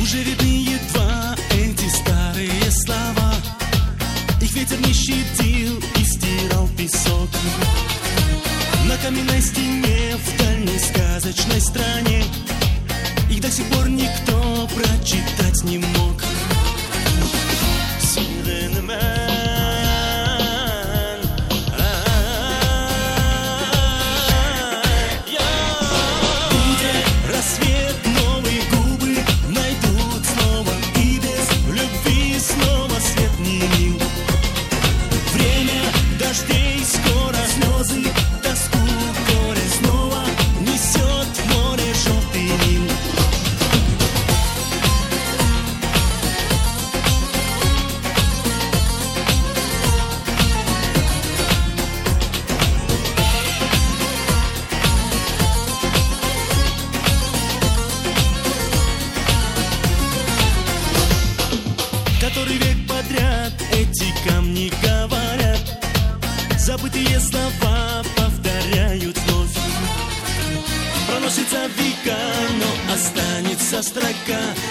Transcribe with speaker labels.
Speaker 1: Уже видны едва эти старые слова. Их ветер не щадил и стирал песок. На каменной стене в дальней сказочной стране их до сих пор никто прочитать не мог. Который век подряд эти камни говорят, забытые слова повторяют вновь. Проносится века, но останется строка.